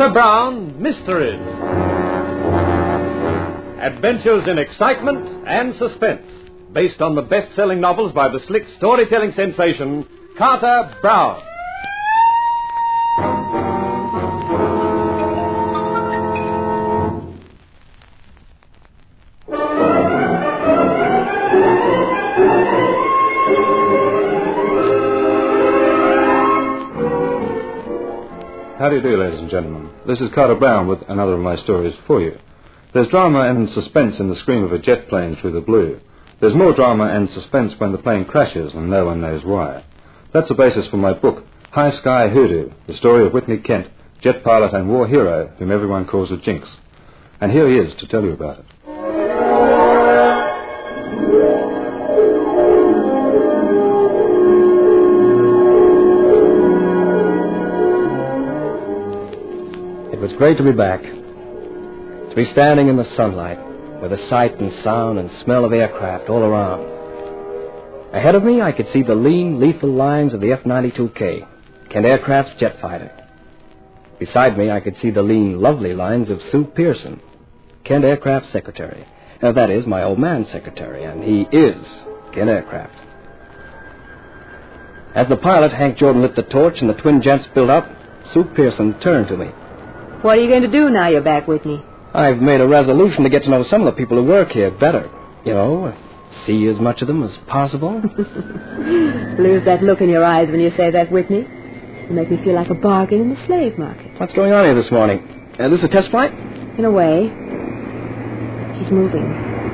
Carter Brown Mysteries. Adventures in excitement and suspense, based on the best-selling novels by the slick storytelling sensation, Carter Brown. How do you do, ladies and gentlemen? This is Carter Brown with another of my stories for you. There's drama and suspense in the scream of a jet plane through the blue. There's more drama and suspense when the plane crashes and no one knows why. That's the basis for my book, High Sky Hoodoo, the story of Whitney Kent, jet pilot and war hero whom everyone calls a jinx. And here he is to tell you about it. It was great to be back. To be standing in the sunlight with the sight and sound and smell of aircraft all around. Ahead of me, I could see the lean, lethal lines of the F-92K, Kent Aircraft's jet fighter. Beside me, I could see the lean, lovely lines of Sue Pearson, Kent Aircraft's secretary. Now, that is my old man's secretary, and he is Kent Aircraft. As the pilot, Hank Jordan, lit the torch and the twin jets built up, Sue Pearson turned to me. What are you going to do now you're back, Whitney? I've made a resolution to get to know some of the people who work here better. You know, see as much of them as possible. Lose that look in your eyes when you say that, Whitney. You make me feel like a bargain in the slave market. What's going on here this morning? This a test flight? In a way. He's moving.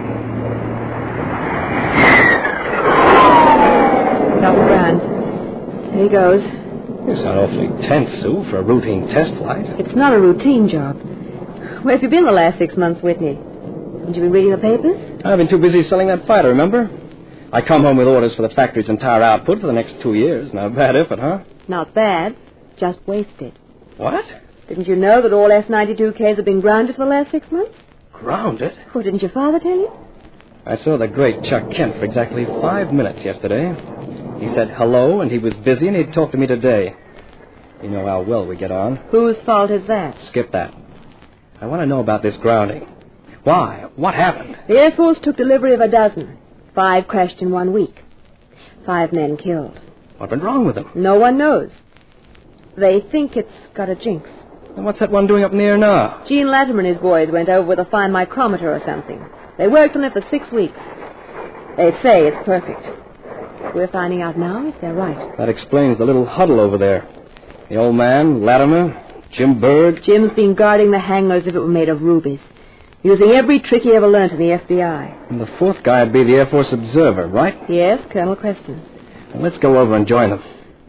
It's off the ground. Here he goes. You sound awfully tense, Sue, for a routine test flight. It's not a routine job. Where have you been the last 6 months, Whitney? Haven't you been reading the papers? I've been too busy selling that fighter, remember? I come home with orders for the factory's entire output for the next 2 years. Not a bad effort, huh? Not bad. Just wasted. What? Didn't you know that all F-92Ks have been grounded for the last 6 months? Grounded? Well, didn't your father tell you? I saw the great Chuck Kent for exactly 5 minutes yesterday. He said hello, and he was busy, and he'd talk to me today. You know how well we get on. Whose fault is that? Skip that. I want to know about this grounding. Why? What happened? The Air Force took delivery of a dozen. 5 crashed in 1 week. 5 men killed. What went wrong with them? No one knows. They think it's got a jinx. And what's that one doing up in the air now? Gene Latimer and his boys went over with a fine micrometer or something. They worked on it for 6 weeks. They say it's perfect. We're finding out now if they're right. That explains the little huddle over there. The old man, Latimer, Jim Berg. Jim's been guarding the hangar as if it were made of rubies, using every trick he ever learned in the FBI. And the fourth guy would be the Air Force observer, right? Yes, Colonel Creston. Well, let's go over and join them.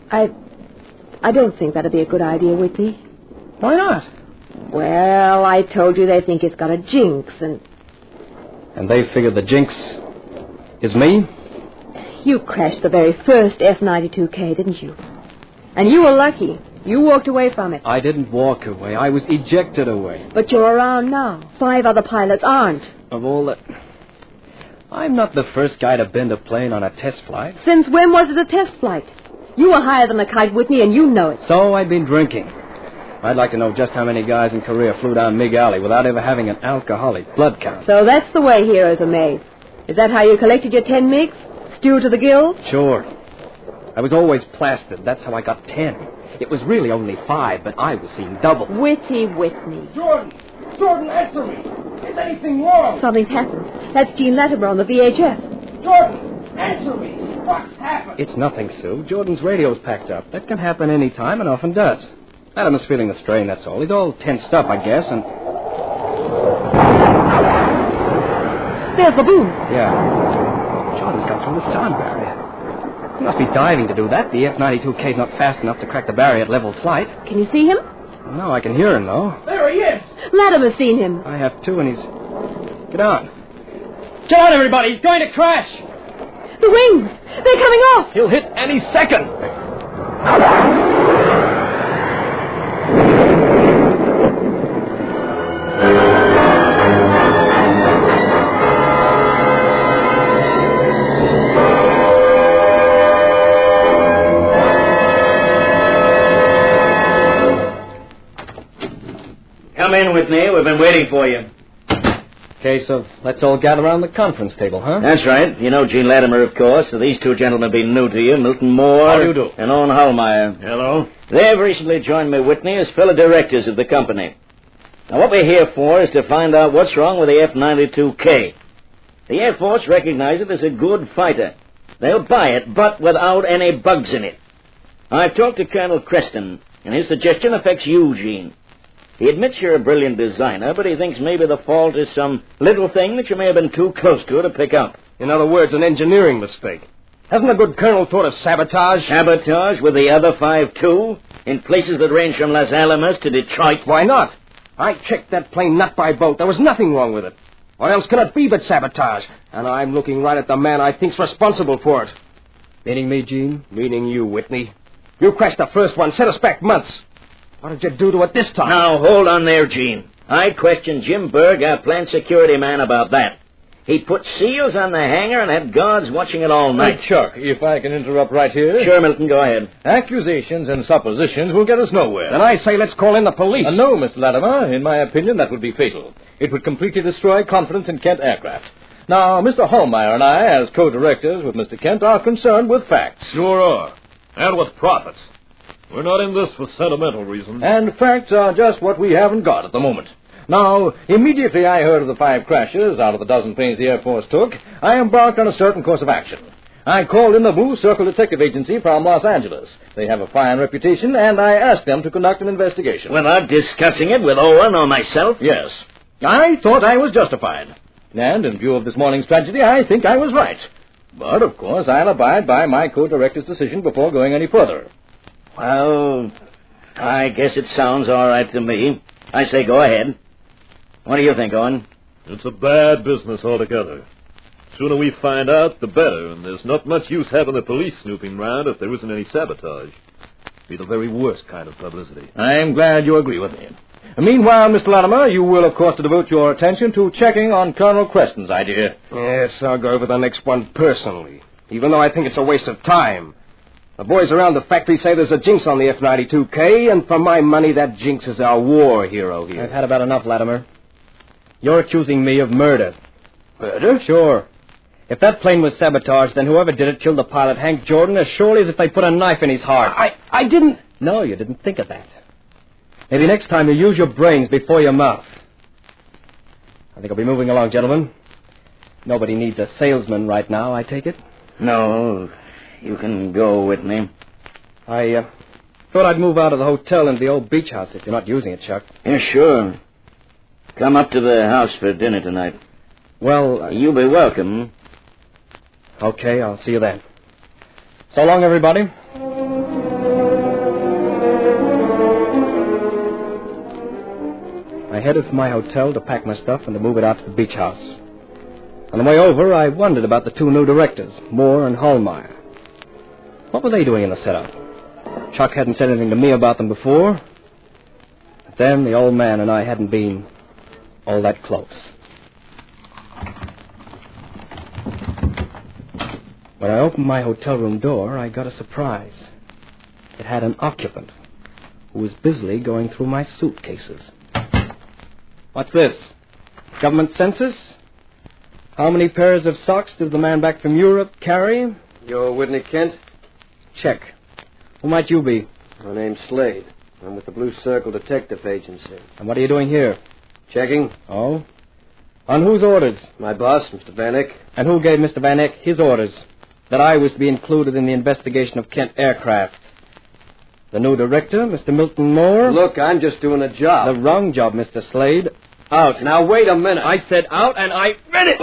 I don't think that'd be a good idea, Whitney. Why not? Well, I told you they think it's got a jinx, and... And they figure the jinx is me? You crashed the very first F-92K, didn't you? And you were lucky. You walked away from it. I didn't walk away. I was ejected away. But you're around now. 5 other pilots aren't. Of all the... I'm not the first guy to bend a plane on a test flight. Since when was it a test flight? You were higher than a kite, Whitney, and you know it. So I've been drinking. I'd like to know just how many guys in Korea flew down Mig Alley without ever having an alcoholic blood count. So that's the way heroes are made. Is that how you collected your 10 MiGs? Stew to the gills? Sure. I was always plastered. That's how I got 10. It was really only 5, but I was seeing double. Whitney. Jordan, answer me. Is anything wrong? Something's happened. That's Gene Latimer on the VHF. Jordan, answer me. What's happened? It's nothing, Sue. Jordan's radio's packed up. That can happen any time and often does. Latimer's feeling the strain, that's all. He's all tensed up, I guess, and... There's the boom. Yeah. Jordan's got through the sound barrier. He must be diving to do that. The F-92K's not fast enough to crack the barrier at level flight. Can you see him? No, I can hear him, though. There he is. Latimer's seen him. I have too, and he's... Get on. Get on, everybody. He's going to crash. The wings. They're coming off. He'll hit any second. Come in, Whitney. We've been waiting for you. Case of let's all gather around the conference table, huh? That's right. You know Gene Latimer, of course. So these two gentlemen being new to you, Milton Moore... How do you do? ...and Owen Hallmeyer. Hello. They've recently joined me, Whitney, as fellow directors of the company. Now, what we're here for is to find out what's wrong with the F-92K. The Air Force recognizes it as a good fighter. They'll buy it, but without any bugs in it. I've talked to Colonel Creston, and his suggestion affects you, Gene. He admits you're a brilliant designer, but he thinks maybe the fault is some little thing that you may have been too close to pick up. In other words, an engineering mistake. Hasn't a good colonel thought of sabotage? Sabotage with the other 5, too? In places that range from Los Alamos to Detroit? Why not? I checked that plane nut by boat. There was nothing wrong with it. What else can it be but sabotage? And I'm looking right at the man I think's responsible for it. Meaning me, Gene? Meaning you, Whitney. You crashed the first one, set us back months. What did you do to it this time? Now, hold on there, Gene. I questioned Jim Berg, our plant security man, about that. He put seals on the hangar and had guards watching it all night. Chuck, if I can interrupt right here. Sure, Milton, go ahead. Accusations and suppositions will get us nowhere. Then I say let's call in the police. No, Mr. Latimer. In my opinion, that would be fatal. It would completely destroy confidence in Kent Aircraft. Now, Mr. Hallmeyer and I, as co-directors with Mr. Kent, are concerned with facts. Sure are. And with profits. We're not in this for sentimental reasons. And facts are just what we haven't got at the moment. Now, immediately I heard of the 5 crashes out of the dozen planes the Air Force took, I embarked on a certain course of action. I called in the Blue Circle Detective Agency from Los Angeles. They have a fine reputation, and I asked them to conduct an investigation. Without discussing it with Owen or myself? Yes. I thought I was justified. And in view of this morning's tragedy, I think I was right. But, of course, I'll abide by my co-director's decision before going any further. Well, I guess it sounds all right to me. I say go ahead. What do you think, Owen? It's a bad business altogether. Sooner we find out, the better, and there's not much use having the police snooping round if there isn't any sabotage. Be the very worst kind of publicity. I'm glad you agree with me. Meanwhile, Mr. Latimer, you will, of course, devote your attention to checking on Colonel Creston's idea. Yes, I'll go over the next one personally, even though I think it's a waste of time. The boys around the factory say there's a jinx on the F-92K, and for my money, that jinx is our war hero here. I've had about enough, Latimer. You're accusing me of murder. Murder? Sure. If that plane was sabotaged, then whoever did it killed the pilot, Hank Jordan, as surely as if they put a knife in his heart. I didn't... No, you didn't think of that. Maybe next time you use your brains before your mouth. I think I'll be moving along, gentlemen. Nobody needs a salesman right now, I take it. No, you can go, Whitney. I thought I'd move out of the hotel into the old beach house if you're not using it, Chuck. Yeah, sure. Come up to the house for dinner tonight. Well, You'll be welcome. Okay, I'll see you then. So long, everybody. I headed for my hotel to pack my stuff and to move it out to the beach house. On the way over, I wondered about the 2 new directors, Moore and Hallmeyer. What were they doing in the setup? Chuck hadn't said anything to me about them before. But then the old man and I hadn't been all that close. When I opened my hotel room door, I got a surprise. It had an occupant who was busily going through my suitcases. What's this? Government census? How many pairs of socks does the man back from Europe carry? You're Whitney Kent? Check. Who might you be? My name's Slade. I'm with the Blue Circle Detective Agency. And what are you doing here? Checking. Oh? On whose orders? My boss, Mr. Van Eyck. And who gave Mr. Van Eyck his orders? That I was to be included in the investigation of Kent Aircraft. The new director, Mr. Milton Moore? Look, I'm just doing a job. The wrong job, Mr. Slade. Out. Now, wait a minute. I said out, and I meant it.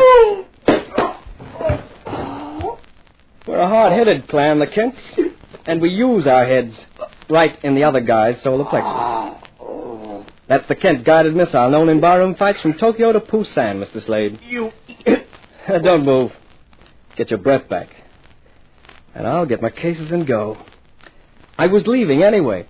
We're a hard-headed clan, the Kents. And we use our heads right in the other guy's solar plexus. That's the Kent guided missile known in barroom fights from Tokyo to Busan, Mr. Slade. You... Don't move. Get your breath back. And I'll get my cases and go. I was leaving anyway.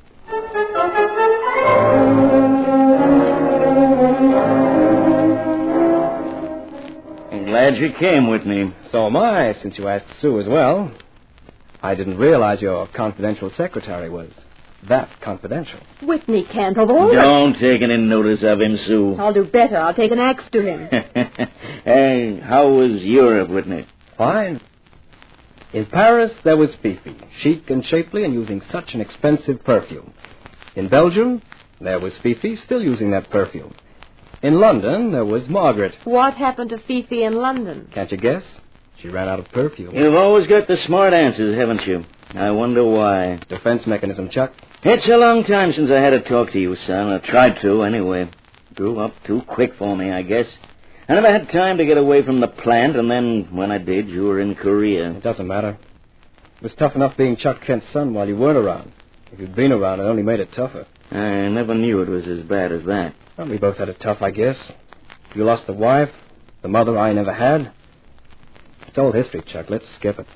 I'm glad you came, Whitney. So am I, since you asked Sue as well. I didn't realize your confidential secretary was that confidential. Whitney can't have all Don't take any notice of him, Sue. I'll do better. I'll take an axe to him. Hey, how was Europe, Whitney? Fine. In Paris, there was Fifi, chic and shapely and using such an expensive perfume. In Belgium, there was Fifi, still using that perfume. In London, there was Margaret. What happened to Fifi in London? Can't you guess? She ran out of perfume. You've always got the smart answers, haven't you? I wonder why. Defense mechanism, Chuck. It's a long time since I had to talk to you, son. I tried to, anyway. Grew up too quick for me, I guess. I never had time to get away from the plant, and then when I did, you were in Korea. It doesn't matter. It was tough enough being Chuck Kent's son while you weren't around. If you'd been around, it only made it tougher. I never knew it was as bad as that. Well, we both had it tough, I guess. You lost the wife, the mother I never had. It's old history, Chuck. Let's skip it.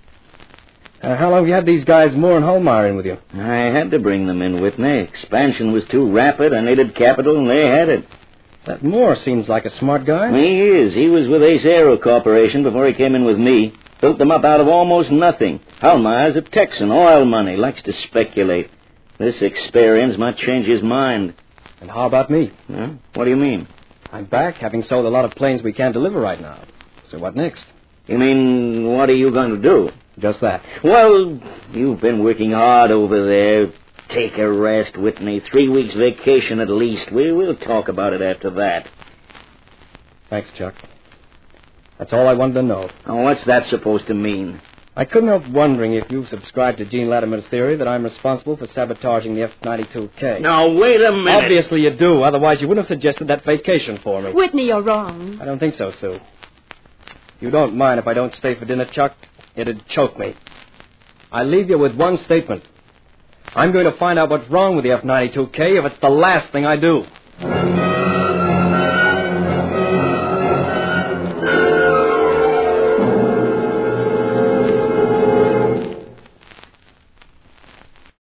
How long have you had these guys Moore and Holmeyer in with you? I had to bring them in, Whitney. Expansion was too rapid. I needed capital, and they had it. That Moore seems like a smart guy. He is. He was with Ace Aero Corporation before he came in with me. Built them up out of almost nothing. Holmeyer's a Texan, oil money, likes to speculate. This experience might change his mind. And how about me? Huh? What do you mean? I'm back, having sold a lot of planes we can't deliver right now. So what next? You mean, what are you going to do? Just that. Well, you've been working hard over there. Take a rest, Whitney. 3 weeks vacation at least. We'll talk about it after that. Thanks, Chuck. That's all I wanted to know. Oh, what's that supposed to mean? I couldn't help wondering if you subscribed to Gene Latimer's theory that I'm responsible for sabotaging the F-92K. Now, wait a minute. Obviously you do, otherwise you wouldn't have suggested that vacation for me. Whitney, you're wrong. I don't think so, Sue. You don't mind if I don't stay for dinner, Chuck? It'd choke me. I leave you with one statement. I'm going to find out what's wrong with the F-92K if it's the last thing I do.